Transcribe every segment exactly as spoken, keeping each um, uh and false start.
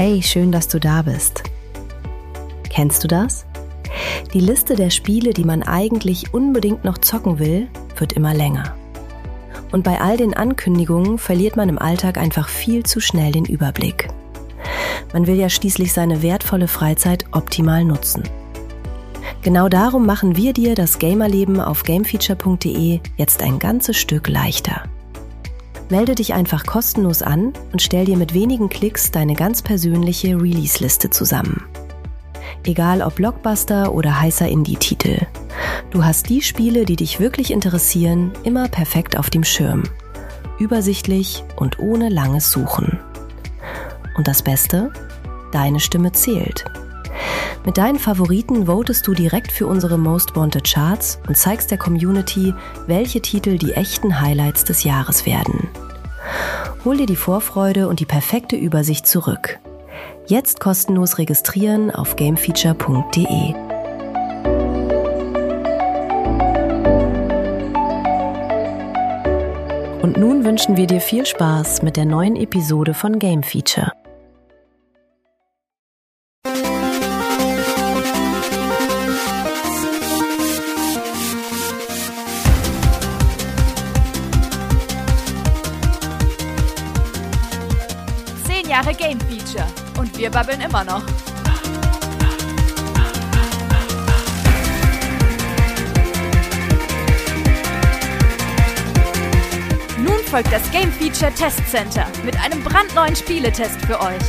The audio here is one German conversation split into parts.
Hey, schön, dass du da bist. Kennst du das? Die Liste der Spiele, die man eigentlich unbedingt noch zocken will, wird immer länger. Und bei all den Ankündigungen verliert man im Alltag einfach viel zu schnell den Überblick. Man will ja schließlich seine wertvolle Freizeit optimal nutzen. Genau darum machen wir dir das Gamerleben auf gamefeature punkt de jetzt ein ganzes Stück leichter. Melde dich einfach kostenlos an und stell dir mit wenigen Klicks deine ganz persönliche Release-Liste zusammen. Egal ob Blockbuster oder heißer Indie-Titel. Du hast die Spiele, die dich wirklich interessieren, immer perfekt auf dem Schirm. Übersichtlich und ohne langes Suchen. Und das Beste? Deine Stimme zählt. Mit deinen Favoriten votest du direkt für unsere Most Wanted Charts und zeigst der Community, welche Titel die echten Highlights des Jahres werden. Hol dir die Vorfreude und die perfekte Übersicht zurück. Jetzt kostenlos registrieren auf gamefeature punkt de. Und nun wünschen wir dir viel Spaß mit der neuen Episode von Game Feature. Jahre Game Feature und wir babbeln immer noch. Nun folgt das Game Feature Test Center mit einem brandneuen Spieletest für euch.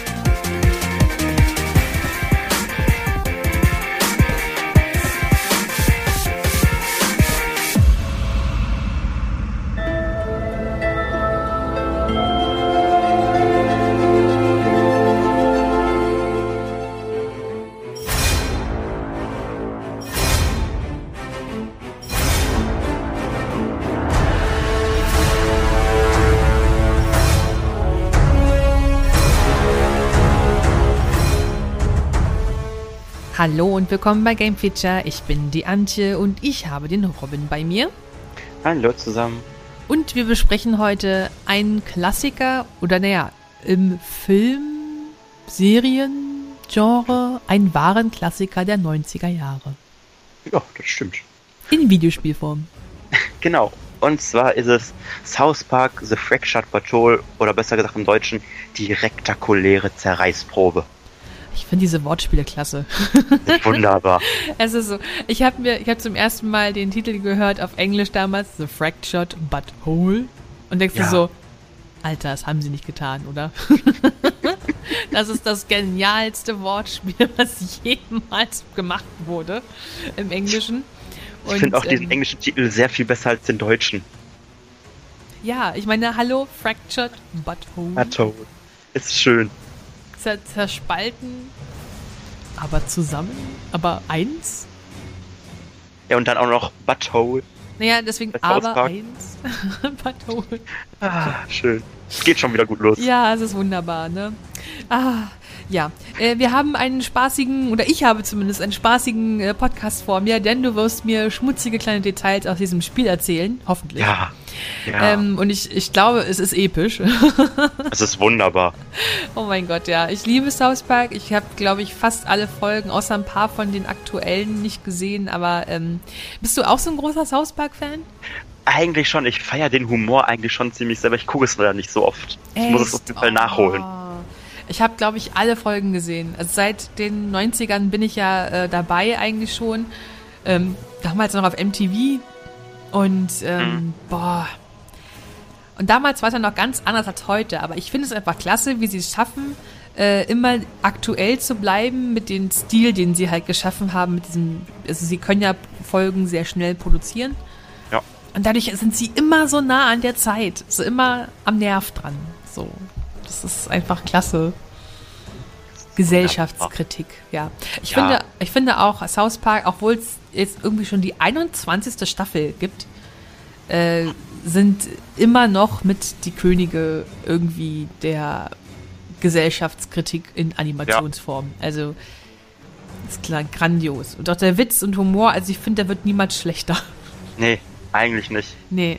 Hallo und willkommen bei Game Feature. Ich bin die Antje und ich habe den Robin bei mir. Hallo zusammen. Und wir besprechen heute einen Klassiker oder naja, im Film, Serien, Genre, einen wahren Klassiker der neunziger Jahre. Ja, das stimmt. In Videospielform. Genau. Und zwar ist es South Park The Fractured Patrol oder besser gesagt im Deutschen die rektakuläre Zerreißprobe. Ich finde diese Wortspiele klasse. Wunderbar. Es ist so, ich habe mir, ich habe zum ersten Mal den Titel gehört auf Englisch damals, The Fractured Butthole. Und denkst ja. du so, Alter, das haben sie nicht getan, oder? Das ist das genialste Wortspiel, was jemals gemacht wurde im Englischen. Und, ich finde auch diesen ähm, englischen Titel sehr viel besser als den deutschen. Ja, ich meine, hallo, Fractured Butthole. Butthole. Ist schön. Zerspalten, aber zusammen, aber eins. Ja, und dann auch noch Butthole. Naja, deswegen aber eins. Butthole. Ah, schön. Es geht schon wieder gut los. Ja, es ist wunderbar, ne? Ah, ja. Äh, wir haben einen spaßigen, oder ich habe zumindest einen spaßigen äh, Podcast vor mir, denn du wirst mir schmutzige kleine Details aus diesem Spiel erzählen, hoffentlich. Ja. ja. Ähm, und ich, ich glaube, es ist episch. Es ist wunderbar. Oh mein Gott, ja. Ich liebe South Park. Ich habe, glaube ich, fast alle Folgen, außer ein paar von den aktuellen, nicht gesehen. Aber ähm, bist du auch so ein großer South Park-Fan? Eigentlich schon. Ich feiere den Humor eigentlich schon ziemlich selber. Ich gucke es leider nicht so oft. Ich Echt? muss es auf jeden Fall oh. nachholen. Ich habe, glaube ich, alle Folgen gesehen. Also seit den neunzigern bin ich ja äh, dabei eigentlich schon. Ähm, damals noch auf M T V. Und, ähm, hm. boah. Und damals war es ja noch ganz anders als heute. Aber ich finde es einfach klasse, wie sie es schaffen, äh, immer aktuell zu bleiben mit dem Stil, den sie halt geschaffen haben. Mit diesem, also sie können ja Folgen sehr schnell produzieren. Ja. Und dadurch sind sie immer so nah an der Zeit. So immer am Nerv dran. So. Das ist einfach klasse. Gesellschaftskritik, ja. Ich, ja. Finde, ich finde auch South Park, obwohl es jetzt irgendwie schon die einundzwanzigste Staffel gibt, äh, sind immer noch mit die Könige irgendwie der Gesellschaftskritik in Animationsform. Ja. Also, ist klar, grandios. Und auch der Witz und Humor, also ich finde, der wird niemals schlechter. Nee, eigentlich nicht. Nee.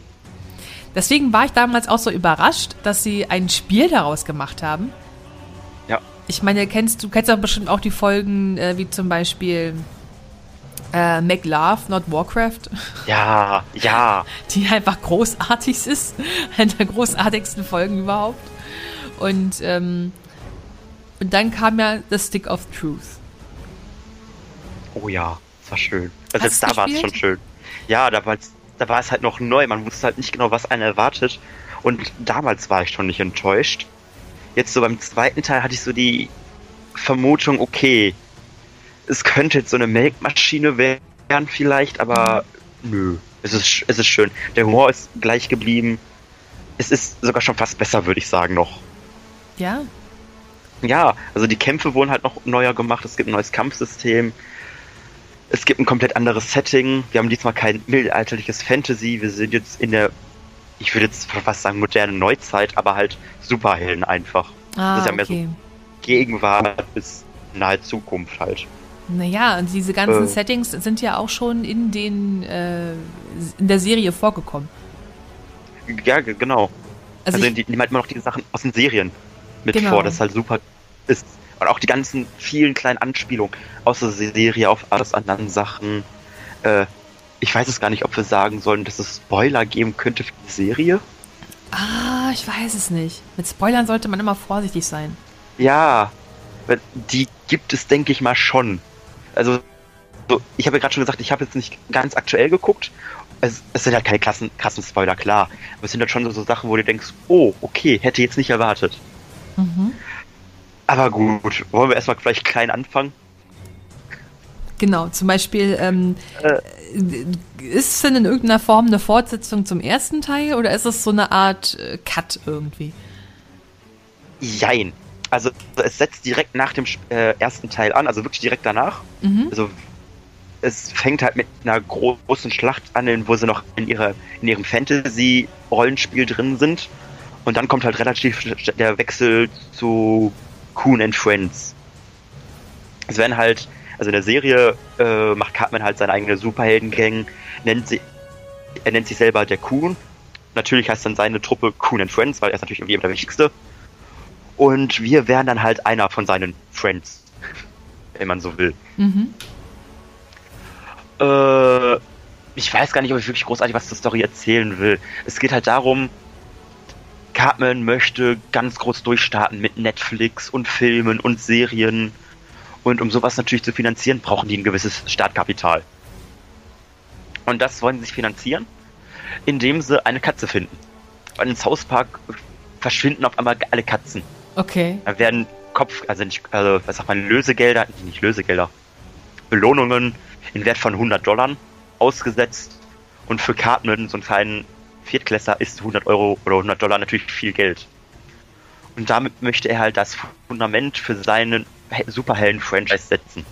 Deswegen war ich damals auch so überrascht, dass sie ein Spiel daraus gemacht haben. Ja. Ich meine, kennst du kennst doch bestimmt auch die Folgen, äh, wie zum Beispiel äh, Make Love, Not Warcraft. Ja, ja. Die einfach großartig ist. Eine der großartigsten Folgen überhaupt. Und, ähm, und dann kam ja The Stick of Truth. Oh ja, das war schön. Also Hast jetzt du da war es gespielt? schon schön. Ja, da war da war es halt noch neu. Man wusste halt nicht genau, was einen erwartet. Und damals war ich schon nicht enttäuscht. Jetzt so beim zweiten Teil hatte ich so die Vermutung, okay, es könnte jetzt so eine Melkmaschine werden vielleicht, aber nö, es ist, es ist schön. Der Humor ist gleich geblieben. Es ist sogar schon fast besser, würde ich sagen, noch. Ja. Ja, also die Kämpfe wurden halt noch neuer gemacht. Es gibt ein neues Kampfsystem. Es gibt ein komplett anderes Setting. Wir haben diesmal kein mittelalterliches Fantasy. Wir sind jetzt in der, ich würde jetzt fast sagen, modernen Neuzeit, aber halt Superhelden einfach. Ah, das ist ja mehr okay. so Gegenwart bis nahe Zukunft halt. Naja, und diese ganzen Äh. Settings sind ja auch schon in den äh, in der Serie vorgekommen. Ja, g- genau. Also, Also, ich, die nehmen halt immer noch diese Sachen aus den Serien mit Genau. vor, das halt super ist. Und auch die ganzen vielen kleinen Anspielungen aus der Serie auf alles anderen Sachen. Äh, ich weiß es gar nicht, ob wir sagen sollen, dass es Spoiler geben könnte für die Serie. ah, ich weiß es nicht. Mit Spoilern sollte man immer vorsichtig sein. Ja, weil die gibt es, denke ich mal, schon. Also, so, ich habe ja gerade schon gesagt, ich habe jetzt nicht ganz aktuell geguckt. Es, es sind halt keine krassen, krassen Spoiler, klar. Aber es sind halt schon so, so Sachen, wo du denkst, oh, okay, hätte jetzt nicht erwartet. Mhm. Aber gut, wollen wir erstmal vielleicht klein anfangen? Genau, zum Beispiel, ähm, Äh. ist es denn in irgendeiner Form eine Fortsetzung zum ersten Teil oder ist es so eine Art äh, Cut irgendwie? Jein. Also es setzt direkt nach dem äh, ersten Teil an, also wirklich direkt danach. Mhm. Also es fängt halt mit einer großen Schlacht an, in- wo sie noch in ihrer in ihrem Fantasy-Rollenspiel drin sind. Und dann kommt halt relativ sch- der Wechsel zu Coon and Friends. Es werden halt, also in der Serie äh, macht Cartman halt seine eigene Superhelden-Gang, nennt sie, er nennt sich selber der Coon. Natürlich heißt dann seine Truppe Coon and Friends, weil er ist natürlich irgendwie der Wichtigste. Und wir wären dann halt einer von seinen Friends, wenn man so will. Mhm. Äh, ich weiß gar nicht, ob ich wirklich großartig was zur Story erzählen will. Es geht halt darum, Cartman möchte ganz groß durchstarten mit Netflix und Filmen und Serien. Und um sowas natürlich zu finanzieren, brauchen die ein gewisses Startkapital. Und das wollen sie sich finanzieren, indem sie eine Katze finden. Weil in South Park verschwinden auf einmal alle Katzen. Okay. Da werden Kopf, also nicht, also, was sagt man, Lösegelder, nicht Lösegelder, Belohnungen in Wert von hundert Dollar ausgesetzt. Und für Cartman, so einen kleinen Viertklässler, ist hundert Euro oder hundert Dollar natürlich viel Geld. Und damit möchte er halt das Fundament für seinen He- Superhelden-Franchise setzen.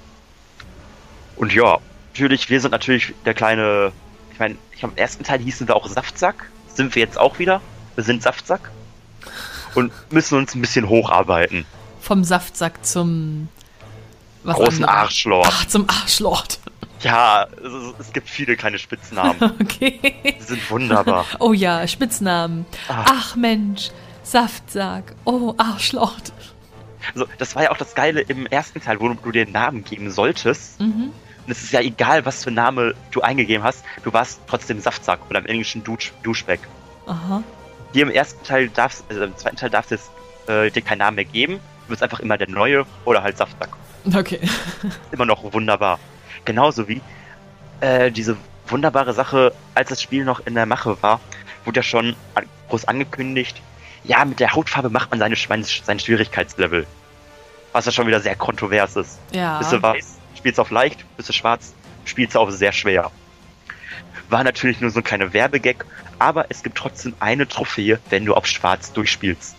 Und ja, natürlich, wir sind natürlich der kleine, ich meine, ich glaube, im ersten Teil hießen wir auch Saftsack, sind wir jetzt auch wieder, wir sind Saftsack. Und müssen uns ein bisschen hocharbeiten. Vom Saftsack zum was Großen anderem. Arschlord. Ach, zum Arschlord. Ja, es, es gibt viele kleine Spitznamen. Okay. Die sind wunderbar. Oh ja, Spitznamen. Ah. Ach Mensch, Saftsack. Oh, Arschlord. Also, das war ja auch das Geile im ersten Teil, wo du dir einen Namen geben solltest. Mhm. Und es ist ja egal, was für einen Namen du eingegeben hast, du warst trotzdem Saftsack oder im Englischen Dusch, Duschback. Aha. Hier im ersten Teil darfst, also im zweiten Teil darfst du jetzt, äh, dir keinen Namen mehr geben. Du bist einfach immer der Neue oder halt Saftsack. Okay. Immer noch wunderbar. Genauso wie äh, diese wunderbare Sache, als das Spiel noch in der Mache war, wurde ja schon an, groß angekündigt, ja, mit der Hautfarbe macht man seine, Schwein- sein Schwierigkeitslevel. Was ja schon wieder sehr kontrovers ist. Ja. Bist du weiß, spielst du auf leicht, bist du schwarz, spielst du auf sehr schwer. War natürlich nur so ein kleiner Werbegag, aber es gibt trotzdem eine Trophäe, wenn du auf schwarz durchspielst.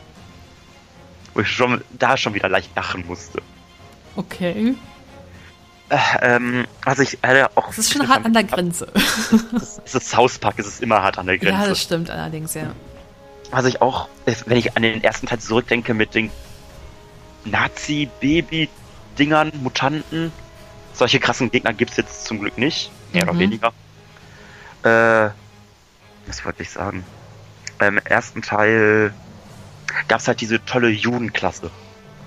Wo ich schon da schon wieder leicht lachen musste. Okay. Äh, ähm, also ich äh, auch. Das ist schon hart an der Grenze. Es ist South Park, es ist immer hart an der Grenze. Ja, das stimmt allerdings, ja. Was ich auch, wenn ich an den ersten Teil zurückdenke mit den Nazi-Baby-Dingern, Mutanten, solche krassen Gegner gibt's jetzt zum Glück nicht, mehr Mhm. oder weniger. Äh, was wollte ich sagen? Im ersten Teil gab's halt diese tolle Judenklasse.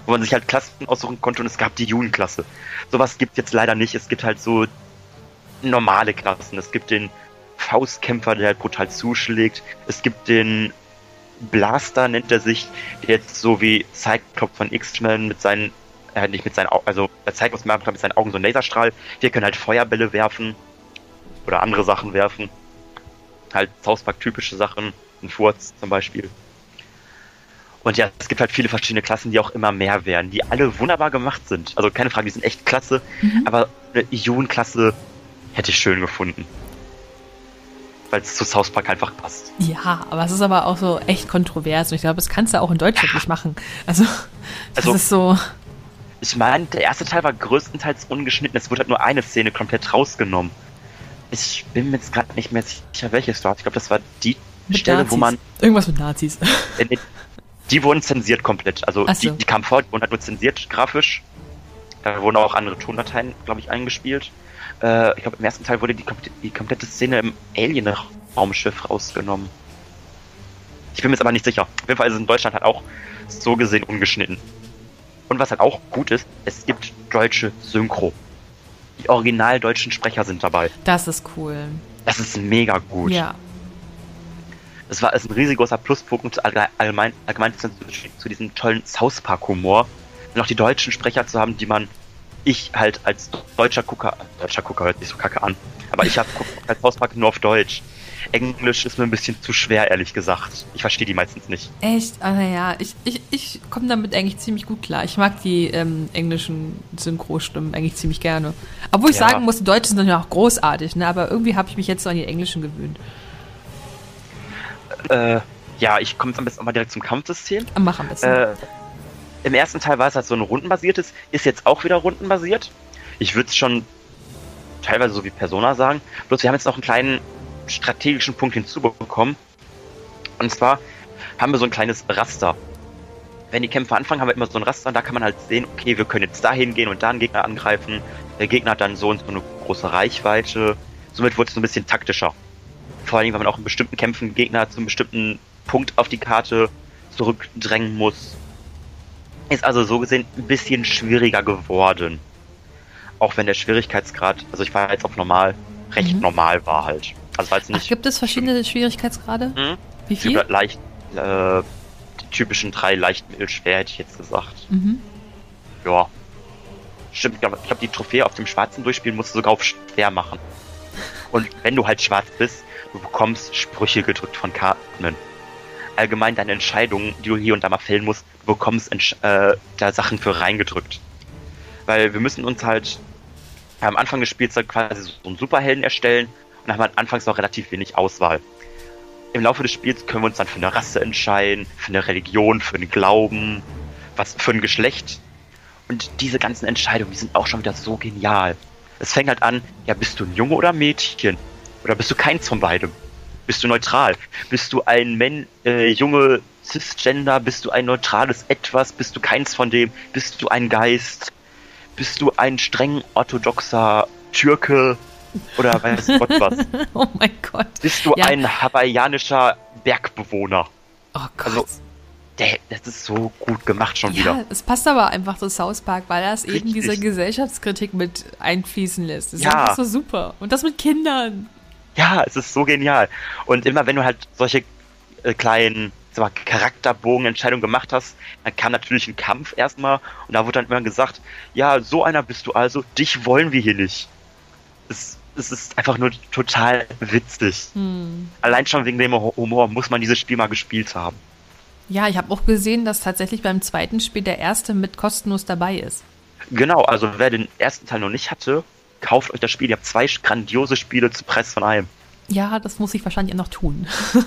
wo man sich halt Klassen aussuchen konnte und es gab die Jugendklasse. Sowas gibt es jetzt leider nicht. Es gibt halt so normale Klassen. Es gibt den Faustkämpfer, der halt brutal zuschlägt. Es gibt den Blaster, nennt er sich, der jetzt so wie Cyclops von X-Men mit seinen, äh, nicht mit seinen Augen, also bei Cyclops mit seinen Augen so einen Laserstrahl. Wir können halt Feuerbälle werfen oder andere Sachen werfen. Halt South Park typische Sachen, ein Furz zum Beispiel. Und ja, es gibt halt viele verschiedene Klassen, die auch immer mehr werden, die alle wunderbar gemacht sind. Also keine Frage, die sind echt klasse, mhm. aber eine Ionen-Klasse hätte ich schön gefunden. Weil es zu South Park einfach passt. Ja, aber es ist aber auch so echt kontrovers und ich glaube, das kannst du auch in Deutschland nicht machen. Also, das also, ist so... Ich meine, der erste Teil war größtenteils ungeschnitten, es wurde halt nur eine Szene komplett rausgenommen. Ich bin mir jetzt gerade nicht mehr sicher, welches war. Ich glaube, das war die mit Stelle, Nazis. wo man... Irgendwas mit Nazis. Die wurden zensiert komplett. Also so. die, die kamen vor, die wurden halt nur zensiert, grafisch. Da wurden auch andere Tondateien, glaube ich, eingespielt. Äh, ich glaube, im ersten Teil wurde die, die komplette Szene im Alien-Raumschiff rausgenommen. Ich bin mir jetzt aber nicht sicher. Auf jeden Fall ist es in Deutschland halt auch so gesehen ungeschnitten. Und was halt auch gut ist, es gibt deutsche Synchro. Die original deutschen Sprecher sind dabei. Das ist cool. Das ist mega gut. Ja. Das war ist ein riesengroßer Pluspunkt allgemein, allgemein zu, zu diesem tollen South Park Humor. Und auch die deutschen Sprecher zu haben, die man, ich halt als deutscher Gucker, deutscher Gucker hört sich so kacke an, aber ich habe halt South Park nur auf Deutsch. Englisch ist mir ein bisschen zu schwer, ehrlich gesagt. Ich verstehe die meistens nicht. Echt? Ah, naja, ich, ich, ich komme damit eigentlich ziemlich gut klar. Ich mag die ähm, englischen Synchrostimmen eigentlich ziemlich gerne. Obwohl ich ja. sagen muss, die Deutschen sind natürlich auch großartig, ne? Aber irgendwie habe ich mich jetzt so an die englischen gewöhnt. Äh, ja, ich komme jetzt am besten auch mal direkt zum Kampfsystem. Mach am besten. Äh, Im ersten Teil war es halt so ein rundenbasiertes, ist jetzt auch wieder rundenbasiert. Ich würde es schon teilweise so wie Persona sagen. Bloß wir haben jetzt noch einen kleinen strategischen Punkt hinzubekommen. Und zwar haben wir so ein kleines Raster. Wenn die Kämpfe anfangen, haben wir immer so ein Raster und da kann man halt sehen, okay, wir können jetzt dahin gehen und da einen Gegner angreifen. Der Gegner hat dann so und so eine große Reichweite. Somit wird es so ein bisschen taktischer. Vor allem, weil man auch in bestimmten Kämpfen Gegner zu einem bestimmten Punkt auf die Karte zurückdrängen muss. Ist also so gesehen ein bisschen schwieriger geworden. Auch wenn der Schwierigkeitsgrad, also ich war jetzt auf normal, recht mhm. normal war halt. Also war jetzt nicht. Ach, gibt es verschiedene Schwierigkeitsgrade? Mhm. Wie viel? Halt leicht, äh, die typischen drei leicht, mittel, schwer hätte ich jetzt gesagt. Mhm. Ja. Stimmt, ich glaube, glaub, die Trophäe auf dem Schwarzen durchspielen musst du sogar auf schwer machen. Und wenn du halt schwarz bist, du bekommst Sprüche gedrückt von Karten. Allgemein deine Entscheidungen, die du hier und da mal fällen musst, du bekommst äh, da Sachen für reingedrückt. Weil wir müssen uns halt am Anfang des Spiels halt quasi so einen Superhelden erstellen und haben halt anfangs noch relativ wenig Auswahl. Im Laufe des Spiels können wir uns dann für eine Rasse entscheiden, für eine Religion, für einen Glauben, was für ein Geschlecht. Und diese ganzen Entscheidungen, die sind auch schon wieder so genial. Es fängt halt an, ja, bist du ein Junge oder ein Mädchen? Oder bist du keins von beidem? Bist du neutral? Bist du ein Men äh, junge Cisgender? Bist du ein neutrales Etwas? Bist du keins von dem? Bist du ein Geist? Bist du ein streng orthodoxer Türke? Oder weiß Gott was? Oh mein Gott. Bist du ja. ein hawaiianischer Bergbewohner? Oh Gott. Also, der, das ist so gut gemacht schon ja, wieder. Ja, es passt aber einfach zu South Park, weil er es Richtig. eben diese Gesellschaftskritik mit einfließen lässt. Das ist ja. einfach so super. Und das mit Kindern. Ja, es ist so genial. Und immer wenn du halt solche äh, kleinen sag mal, Charakterbogenentscheidungen gemacht hast, dann kam natürlich ein Kampf erstmal und da wurde dann immer gesagt, ja, so einer bist du also, dich wollen wir hier nicht. Es, es ist einfach nur total witzig. Hm. Allein schon wegen dem Humor muss man dieses Spiel mal gespielt haben. Ja, ich habe auch gesehen, dass tatsächlich beim zweiten Spiel der erste mit kostenlos dabei ist. Genau, also wer den ersten Teil noch nicht hatte, kauft euch das Spiel. Ihr habt zwei grandiose Spiele zum Preis von einem. Ja, das muss ich wahrscheinlich auch noch tun.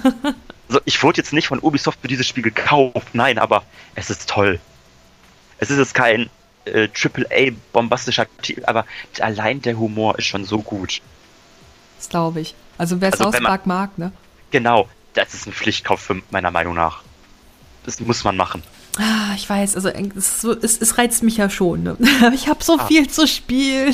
Also ich wurde jetzt nicht von Ubisoft für dieses Spiel gekauft, nein, aber es ist toll. Es ist jetzt kein äh, Triple A bombastischer Titel, aber allein der Humor ist schon so gut. Das glaube ich. Also wer also, South Park mag, ne? Genau, das ist ein Pflichtkauf für meiner Meinung nach. Das muss man machen. Ah, ich weiß, also es, so, es, es reizt mich ja schon, ne? Aber ich habe so ah. viel zu spielen.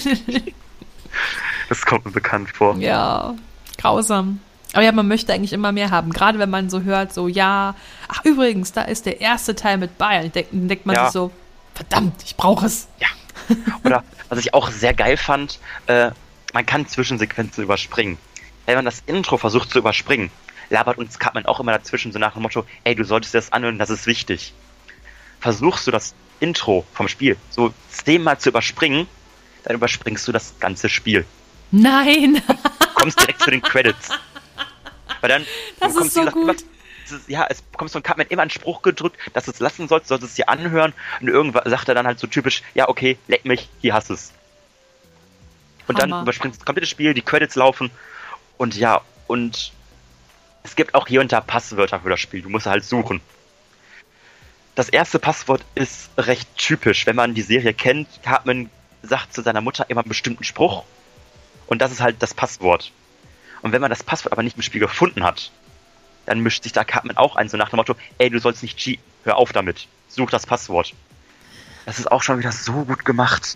Das kommt mir bekannt vor. Ja, grausam. Aber ja, man möchte eigentlich immer mehr haben. Gerade wenn man so hört, so, ja, ach übrigens, da ist der erste Teil mit Bayern. Dann denkt man ja. sich so, verdammt, ich brauche es. Ja. Oder, was ich auch sehr geil fand, äh, man kann Zwischensequenzen überspringen. Wenn man das Intro versucht zu überspringen, labert uns Cartman auch immer dazwischen, so nach dem Motto, ey, du solltest dir das anhören, das ist wichtig. Versuchst du das Intro vom Spiel so zehnmal zu überspringen, dann überspringst du das ganze Spiel. Nein! Du kommst direkt zu den Credits. Weil dann, das ist so gut. Immer, ist, ja, es bekommst von Cartman immer einen Spruch gedrückt, dass du es lassen sollst, sollst es dir anhören und irgendwann sagt er dann halt so typisch, ja, okay, leck mich, hier hast es. Und Hammer. Dann überspringst du das komplette Spiel, die Credits laufen und ja, und es gibt auch hier und da Passwörter für das Spiel, du musst halt suchen. Das erste Passwort ist recht typisch, wenn man die Serie kennt, Cartman sagt zu seiner Mutter immer einen bestimmten Spruch und das ist halt das Passwort. Und wenn man das Passwort aber nicht im Spiel gefunden hat, dann mischt sich da Cartman auch ein, so nach dem Motto, ey, du sollst nicht cheaten, hör auf damit, such das Passwort. Das ist auch schon wieder so gut gemacht.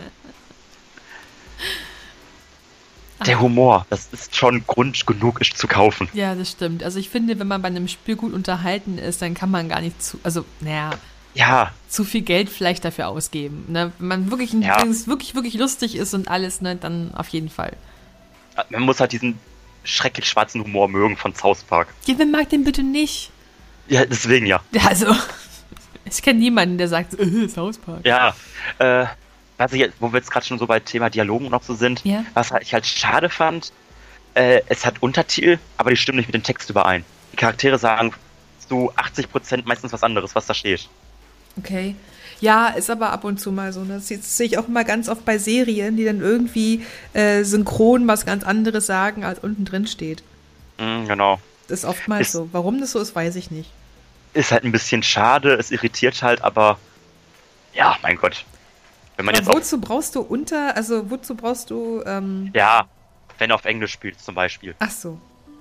Der Humor, das ist schon Grund genug, ist zu kaufen. Ja, das stimmt. Also ich finde, wenn man bei einem Spiel gut unterhalten ist, dann kann man gar nicht zu, also, naja, ja. zu viel Geld vielleicht dafür ausgeben. Ne? Wenn man wirklich, ein, ja. wenn es wirklich, wirklich lustig ist und alles, ne, dann auf jeden Fall. Man muss halt diesen schrecklich schwarzen Humor mögen von South Park. Ja, wer mag den bitte nicht? Ja, deswegen ja. Ja, also, ich kenne niemanden, der sagt, äh, South Park. Ja, äh, was ich jetzt, wo wir jetzt gerade schon so bei Thema Dialogen noch so sind, ja. was ich halt schade fand, äh, es hat Untertitel, aber die stimmen nicht mit dem Text überein. Die Charaktere sagen zu achtzig Prozent meistens was anderes, was da steht. Okay. Ja, ist aber ab und zu mal so. Das sehe ich auch immer ganz oft bei Serien, die dann irgendwie äh, synchron was ganz anderes sagen, als unten drin steht. Mm, genau. Das ist oftmals ist, so. Warum das so ist, weiß ich nicht. Ist halt ein bisschen schade, es irritiert halt, aber ja, mein Gott. Wenn man aber jetzt wozu brauchst du unter, also wozu brauchst du... Ähm ja, wenn du auf Englisch spielst zum Beispiel. Ach so.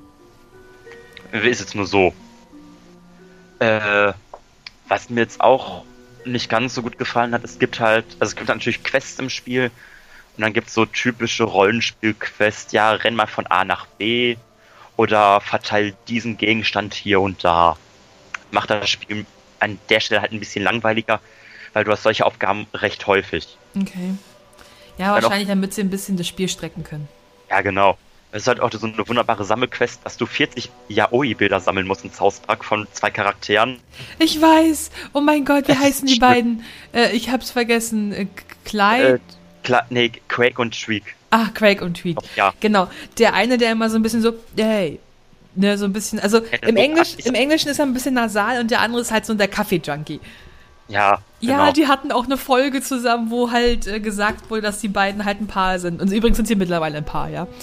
Ist jetzt nur so. Äh, was mir jetzt auch nicht ganz so gut gefallen hat, es gibt halt, also es gibt natürlich Quests im Spiel und dann gibt es so typische Rollenspiel-Quests, ja, renn mal von A nach B oder verteil diesen Gegenstand hier und da. Macht das Spiel an der Stelle halt ein bisschen langweiliger, weil du hast solche Aufgaben recht häufig. Okay. Ja, Weil wahrscheinlich, auch, damit sie ein bisschen das Spiel strecken können. Ja, genau. Es ist halt auch so eine wunderbare Sammelquest, dass du vierzig Yaoi-Bilder sammeln musst in South Park von zwei Charakteren. Ich weiß! Oh mein Gott, wie Es heißen die stimmt. beiden? Äh, ich hab's vergessen. Äh, Clyde? Äh, Kla- nee, Quake und Shriek. Ah, Craig und Tweed. Oh, ja. Genau. Der eine, der immer so ein bisschen so, hey, ne, so ein bisschen, also Ja, im, so Englisch, krass. im Englischen ist er ein bisschen nasal und der andere ist halt so der Kaffee-Junkie. Ja, Ja, genau. die hatten auch eine Folge zusammen, wo halt äh, gesagt wurde, dass die beiden halt ein Paar sind. Und übrigens sind sie mittlerweile ein Paar, ja.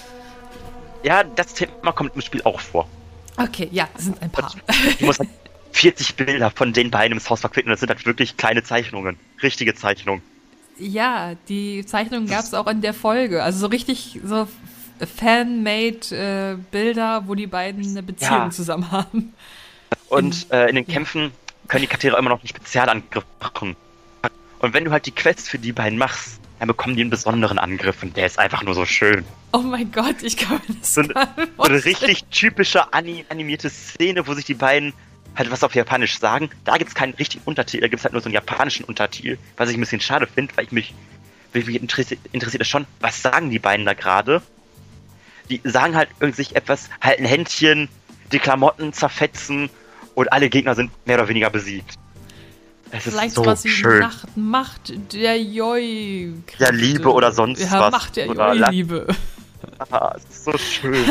Ja, das Thema kommt im Spiel auch vor. Okay, ja, sind ein Paar. Du musst halt vierzig Bilder von den beiden im South Park finden und das sind halt wirklich kleine Zeichnungen. Richtige Zeichnungen. Ja, die Zeichnungen gab es auch in der Folge. Also so richtig so fan-made äh, Bilder, wo die beiden eine Beziehung Ja. zusammen haben. Und äh, in den Kämpfen können die Charaktere immer noch einen Spezialangriff machen. Und wenn du halt die Quests für die beiden machst, dann bekommen die einen besonderen Angriff und der ist einfach nur so schön. Oh mein Gott, ich kann mir das So eine, gar nicht so eine vorstellen. richtig typische ani- animierte Szene, wo sich die beiden halt was auf Japanisch sagen. Da gibt es keinen richtigen Untertitel, da gibt es halt nur so einen japanischen Untertitel, was ich ein bisschen schade finde, weil ich mich, weil mich interessiert, interessiert das schon, was sagen die beiden da gerade? Die sagen halt irgendwie sich etwas, halten Händchen, die Klamotten zerfetzen und alle Gegner sind mehr oder weniger besiegt. Es ist Vielleicht so was wie schön. Nacht, Macht der Joi. Ja, Liebe oder sonst ja, was. Macht der Oder Joi-Liebe. Ah, es ist so schön.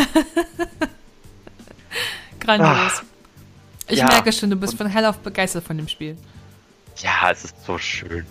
Grandios. Ich ja. merke schon, du bist von hell auf begeistert von dem Spiel. Ja, es ist so schön.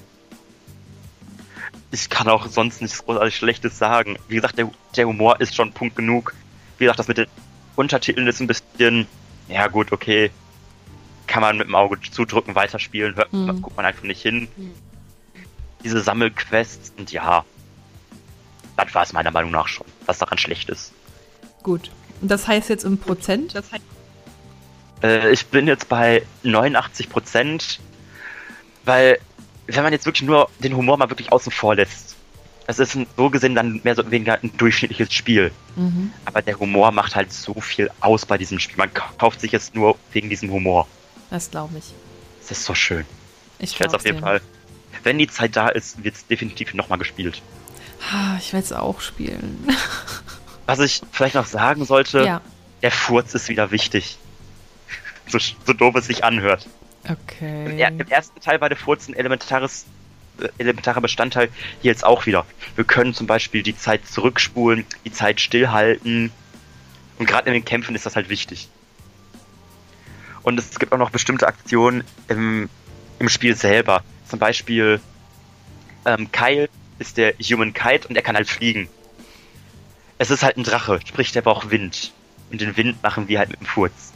Ich kann auch sonst nichts großartig Schlechtes sagen. Wie gesagt, der, der Humor ist schon Punkt genug. Wie gesagt, das mit den Untertiteln ist ein bisschen, ja gut, okay. Kann man mit dem Auge zudrücken, weiterspielen, hört, Hm. guckt man einfach nicht hin. Diese Sammelquests und ja, das war es meiner Meinung nach schon, was daran schlecht ist. Gut. Und das heißt jetzt im Prozent? Das heißt Äh, ich bin jetzt bei neunundachtzig Prozent, weil wenn man jetzt wirklich nur den Humor mal wirklich außen vor lässt, das ist ein, so gesehen dann mehr oder weniger ein durchschnittliches Spiel. Mhm. Aber der Humor macht halt so viel aus bei diesem Spiel. Man kauft sich es nur wegen diesem Humor. Das glaube ich. Es ist so schön. Ich Ich werde es auf jeden dir. Fall wenn die Zeit da ist, wird es definitiv nochmal gespielt. Ich werde es auch spielen. Was ich vielleicht noch sagen sollte, Ja. der Furz ist wieder wichtig. So, so doof es sich anhört. Okay. Ja, im ersten Teil war der Furz ein elementares, äh, elementarer Bestandteil, hier jetzt auch wieder. Wir können zum Beispiel die Zeit zurückspulen, die Zeit stillhalten. Und gerade in den Kämpfen ist das halt wichtig. Und es gibt auch noch bestimmte Aktionen im, im Spiel selber. Zum Beispiel ähm, Kyle ist der Human Kite und er kann halt fliegen. Es ist halt ein Drache, sprich der braucht Wind. Und den Wind machen wir halt mit dem Furz.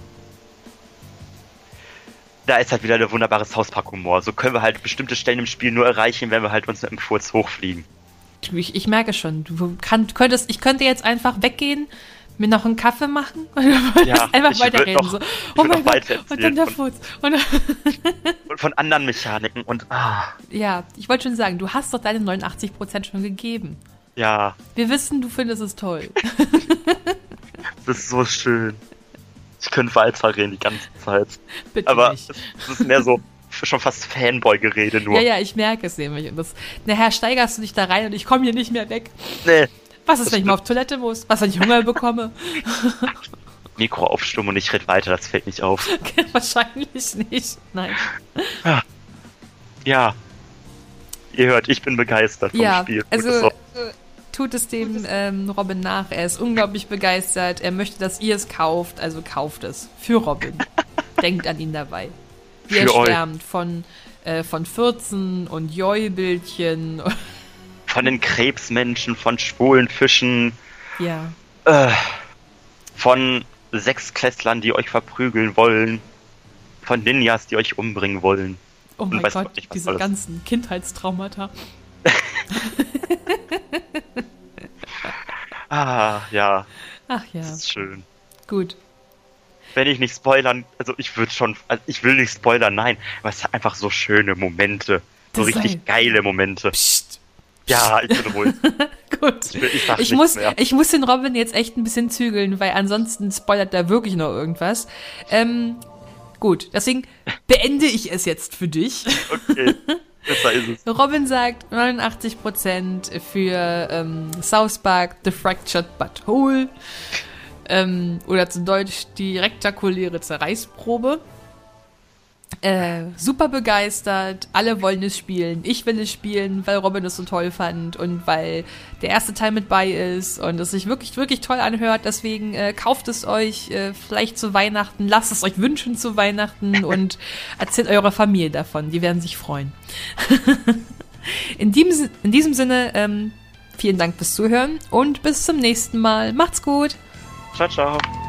Da ist halt wieder der wunderbare South Park Humor. So können wir halt bestimmte Stellen im Spiel nur erreichen, wenn wir halt uns mit dem Furz hochfliegen. Ich, ich merke schon, du kann, könntest, ich könnte jetzt einfach weggehen, mir noch einen Kaffee machen und Ja, einfach ich weiterreden. würd noch- So. ich Oh würd mein noch Gott, weiter und dann der erzählen. Furz. Und, Und von anderen Mechaniken und ah, ja, ich wollte schon sagen, du hast doch deine neunundachtzig Prozent schon gegeben. ja, Wir wissen, du findest es toll. das ist so schön. Ich könnte weiterreden die ganze Zeit. Bitte Aber nicht. es, es ist mehr so schon fast Fanboy-Gerede nur. Ja, ja, ich merke es nämlich. Und das, nachher steigerst du dich da rein und ich komme hier nicht mehr weg. Nee. Was ist, Das wenn ich mal auf Toilette muss? Was, wenn ich Hunger bekomme? Mikro aufstummen und ich rede weiter, das fällt nicht auf. Wahrscheinlich nicht. Nein. Ja. Ihr hört, ich bin begeistert vom Ja, Spiel. also Gutes Wort. äh, tut es dem ähm, Robin nach. Er ist unglaublich begeistert. Er möchte, dass ihr es kauft. Also kauft es. Für Robin. Denkt an ihn dabei. Wie er Für euch. schwärmt von, äh, von Fürzen und Joy-Bildchen. Von den Krebsmenschen, von schwulen Fischen, Ja. äh, von Sechsklässlern, die euch verprügeln wollen, von Ninjas, die euch umbringen wollen. Oh mein weiß Gott, Gott nicht, was diese alles. ganzen Kindheitstraumata. Ah, ja, Ach ja, das ist schön. gut. Wenn ich nicht spoilern, also ich würde schon, also ich will nicht spoilern, nein, aber es hat einfach so schöne Momente. So Das richtig sei- geile Momente. Psst. Ja, ich bin ruhig. Gut. Ich, will, ich sag Ich nichts muss, mehr. ich muss den Robin jetzt echt ein bisschen zügeln, weil ansonsten spoilert da wirklich noch irgendwas. Ähm, gut, deswegen beende ich es jetzt für dich. Okay, besser ist es. Robin sagt neunundachtzig Prozent für ähm, South Park The Fractured But Whole. Ähm, oder zu Deutsch die rektakuläre Zerreißprobe. Äh, super begeistert, alle wollen es spielen. Ich will es spielen, weil Robin es so toll fand und weil der erste Teil mit bei ist und es sich wirklich, wirklich toll anhört. Deswegen äh, kauft es euch äh, vielleicht zu Weihnachten, lasst es euch wünschen zu Weihnachten und erzählt eurer Familie davon. Die werden sich freuen. in, diesem, in diesem Sinne, ähm, vielen Dank fürs Zuhören und bis zum nächsten Mal. Macht's gut! Ciao, ciao.